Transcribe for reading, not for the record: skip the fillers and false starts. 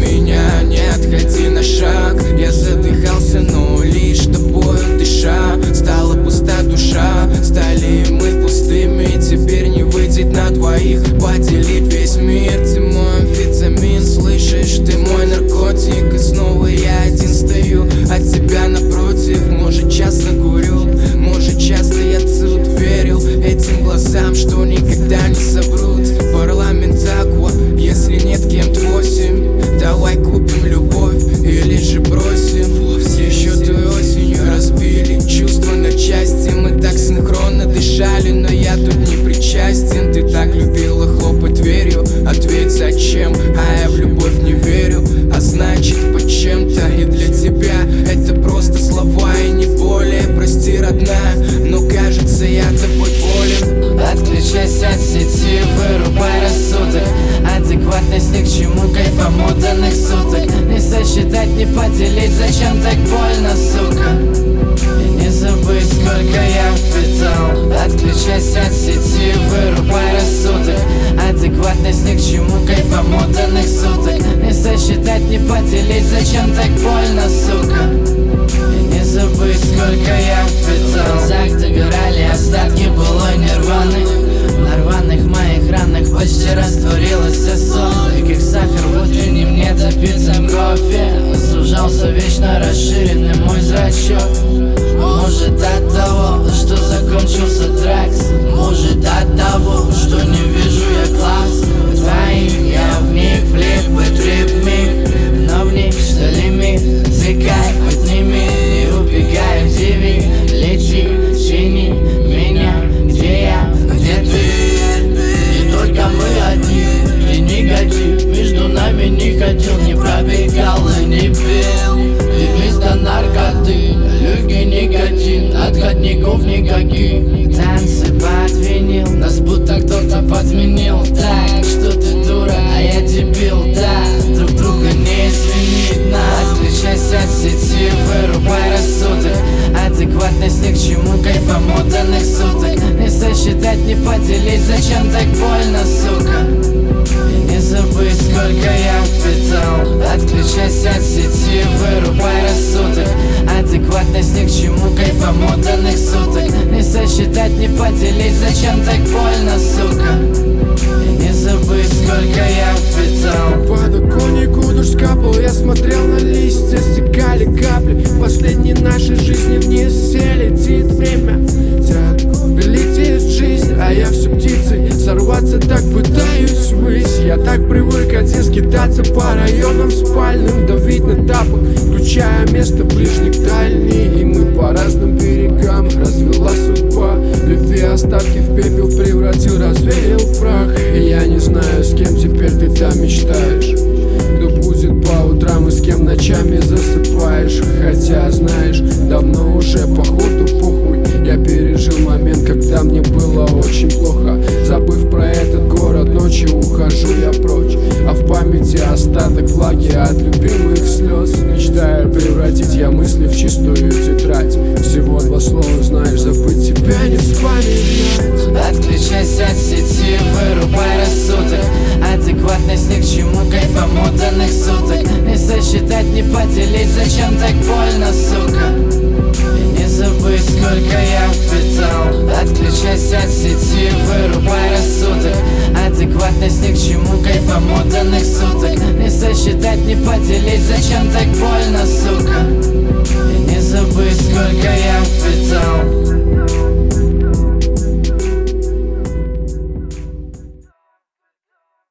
меня, не отходи на шаг. Я задыхался, но лишь тобою дыша. Стала пуста душа, стали мы пустыми. Теперь не выйдет на двоих поделить весь мир. Ты мой амфетамин, слышишь, ты мой наркотик. И снова я один стою, от тебя напротив. Может, часто курю, может, часто я тут верил этим глазам, что никогда не соврут. Парламент Аква, если нет кем-то 8, давай купим любовь или же бросим. Еще той осенью разбили чувства на части. Мы так синхронно дышали, но я тут не причастен. Ты так любила хлопать дверью, ответь зачем? А я в любовь не верю, а значит почем-то. И для тебя это просто слова и не более. Прости, родная, но кажется я тобой болен. Отключайся от сети, вырубай рассудок. Адекватность ни к чему, кайф омутанных суток. Не сосчитать, не поделить, зачем так больно, сука? И не забыть, сколько я впитал. Отключайся от сети, вырубай рассудок. Адекватность ни к чему, кайф омутанных суток. Не сосчитать, не поделить, зачем так больно, сука? И не забыть, сколько я впитал. В глазах догорали остатки былой нирваны. На рваных моих ранах почти растворилась вся соль. И как сахар в утреннем недопитом кофе сужался вечно расширенный мой зрачок. Может от того, что закончился трек, может от того, что не вижу я глаз твоих. Я в них влип, быть миг, но в них что лимит. Цикай, подними и убегай, диви. Лети, чини меня, где я, где ты. И только мы одни, и негатив между нами не ходил, не пробегал и не пил. И вместо наркоты легкий никотин, отходников никаких. Танцы под винил, нас будто кто-то подменил. Так что ты дура, а я дебил, да. Друг друга не извинить нас. Отключайся от сети, вырубай рассудок. Адекватность ни к чему, кайф омутанных суток. Не сосчитать, не поделить, зачем так больно, сука? И не забыть, сколько я впитал. Отключайся от сети, вырубай рассудок. Адекватность ни к чему, кайф омутанных суток. Не сосчитать, не поделить, зачем так больно, сука? И не забыть, сколько я впитал. По подоконнику дождь капал, я смотрел на листья, стекали капли. Последней нашей жизни вниз все летит время. Летит жизнь, а я все птицей. Сорваться так пытаюсь ввысь. Я так привык один скитаться по районам спальным, давить на тапок, включая место ближних дальний. И мы по разным берегам развела судьба. Любви остатки в пепел превратил, развеял в прах. И я не знаю, с кем теперь ты там мечтаешь, кто будет по утрам и с кем ночами засыпаешь. Хотя, знаешь, давно уже походу похуй. Я пережил момент, когда мне было очень плохо. Забыв про этот город, ночью ухожу я прочь. А в памяти остаток влаги от любимых слез. Мечтаю превратить я мысли в чистую тетрадь. Всего два слова, знаешь, забыть тебя не вспоминать. Отключайся от сети, вырубай рассудок. Адекватность ни к чему, кайф омутанных суток. Не сосчитать, не поделить, зачем так больно, сука? И не забыть, сколько я впитал. Отключайся от сети, вырубай рассудок. Адекватность ни к чему, кайф омутанных суток. Не сосчитать, не поделить, зачем так больно, сука? И не забыть, сколько я